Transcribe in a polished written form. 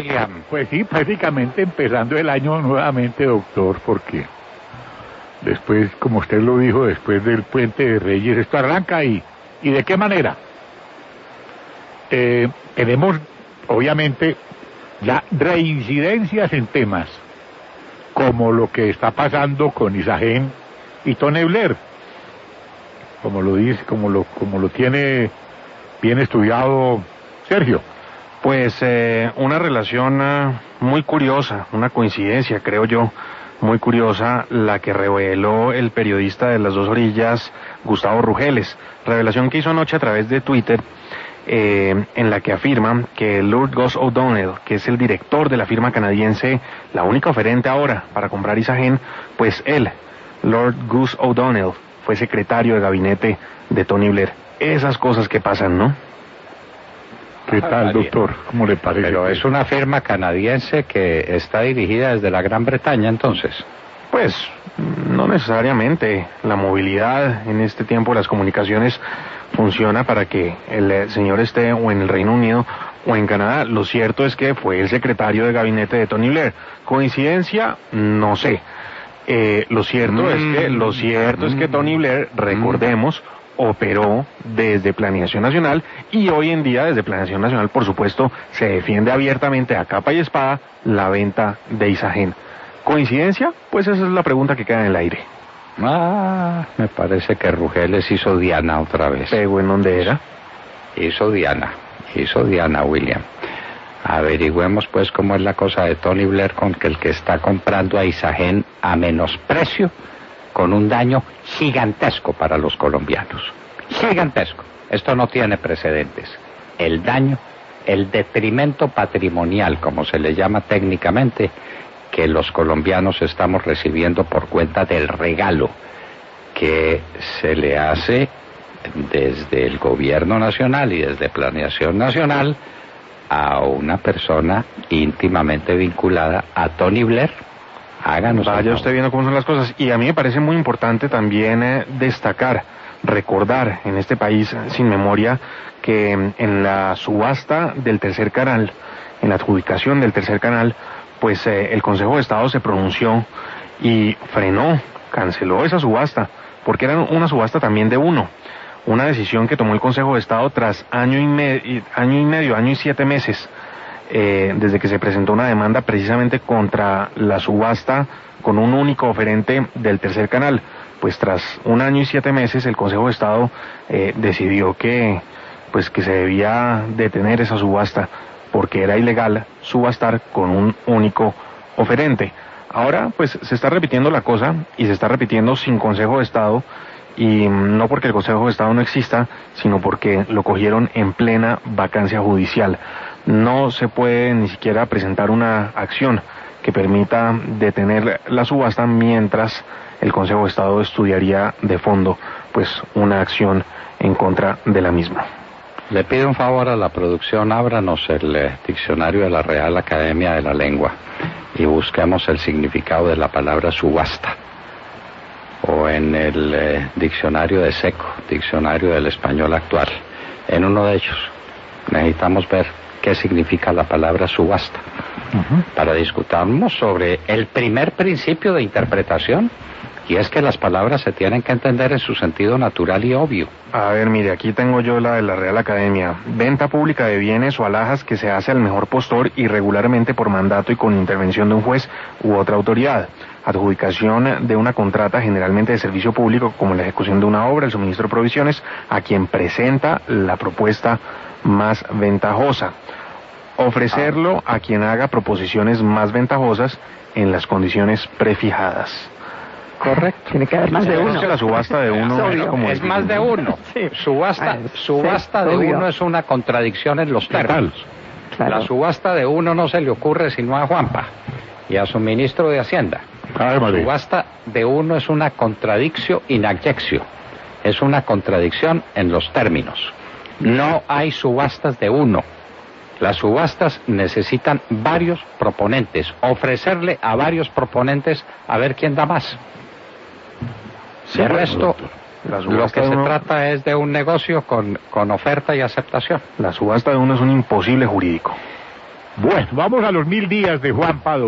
William? Pues sí, prácticamente empezando el año nuevamente, doctor, porque después, como usted lo dijo, después del Puente de Reyes, esto arranca ¿y de qué manera? Tenemos, obviamente, ya reincidencias en temas, como lo que está pasando con Isagen y Tony Blair, como lo dice, como lo tiene bien estudiado Sergio. Pues una relación muy curiosa, una coincidencia, creo yo, muy curiosa, la que reveló el periodista de Las Dos Orillas, Gustavo Rugeles. Revelación que hizo anoche a través de Twitter, en la que afirma que Lord Gus O'Donnell, que es el director de la firma canadiense, la única oferente ahora para comprar Isagen, pues él, Lord Gus O'Donnell, fue secretario de gabinete de Tony Blair. Esas cosas que pasan, ¿no? ¿Qué tal, doctor? ¿Cómo le parece? Pero es una firma canadiense que está dirigida desde la Gran Bretaña, entonces. Pues no necesariamente. La movilidad en este tiempo de las comunicaciones funciona para que el señor esté o en el Reino Unido o en Canadá. Lo cierto es que fue el secretario de gabinete de Tony Blair. ¿Coincidencia? No sé. Lo cierto es que Tony Blair, recordemos, operó desde Planeación Nacional y hoy en día desde Planeación Nacional, por supuesto, se defiende abiertamente a capa y espada la venta de Isagen. ¿Coincidencia? Pues esa es la pregunta que queda en el aire. Me parece que Rugeles hizo Diana otra vez. ¿Pegó en dónde era? Hizo Diana, William. Averigüemos pues cómo es la cosa de Tony Blair con que el que está comprando a Isagen a menosprecio, con un daño gigantesco para los colombianos. Gigantesco. Esto no tiene precedentes. El daño, el detrimento patrimonial, como se le llama técnicamente, que los colombianos estamos recibiendo por cuenta del regalo que se le hace desde el gobierno nacional y desde Planeación Nacional a una persona íntimamente vinculada a Tony Blair. Háganos. Vaya usted viendo cómo son las cosas. Y a mí me parece muy importante también destacar, recordar en este país sin memoria, que en la subasta del tercer canal, en la adjudicación del tercer canal, pues el Consejo de Estado se pronunció y frenó, canceló esa subasta, porque era una subasta también de uno. Una decisión que tomó el Consejo de Estado tras año y 7 meses, desde que se presentó una demanda precisamente contra la subasta con un único oferente del tercer canal. Pues tras 1 año y 7 meses el Consejo de Estado decidió que se debía detener esa subasta porque era ilegal subastar con un único oferente. Ahora pues se está repitiendo la cosa y se está repitiendo sin Consejo de Estado, y no porque el Consejo de Estado no exista, sino porque lo cogieron en plena vacancia judicial. No se puede ni siquiera presentar una acción que permita detener la subasta mientras el Consejo de Estado estudiaría de fondo pues una acción en contra de la misma. Le pido un favor a la producción, ábranos el diccionario de la Real Academia de la Lengua y busquemos el significado de la palabra subasta. O en el diccionario de Seco, diccionario del español actual. En uno de ellos necesitamos ver qué significa la palabra subasta, para discutirnos sobre el primer principio de interpretación, y es que las palabras se tienen que entender en su sentido natural y obvio. A ver, mire, aquí tengo yo la de la Real Academia. Venta pública de bienes o alhajas que se hace al mejor postor irregularmente por mandato y con intervención de un juez u otra autoridad. Adjudicación de una contrata generalmente de servicio público, como la ejecución de una obra, el suministro de provisiones, a quien presenta la propuesta más ventajosa. Ofrecerlo a quien haga proposiciones más ventajosas en las condiciones prefijadas. Correcto. Tiene que haber más de uno. Es que la subasta de uno es como es más de uno. Sí. Subasta de uno es una contradicción en los términos. Claro. La subasta de uno no se le ocurre sino a Juanpa y a su ministro de Hacienda. La subasta de uno es una contradicción in adjectio. Es una contradicción en los términos. No hay subastas de uno. Las subastas necesitan varios proponentes. Ofrecerle a varios proponentes a ver quién da más. De resto, lo que se trata es de un negocio con oferta y aceptación. La subasta de uno es un imposible jurídico. Bueno, vamos a los 1000 días de Juan Pado.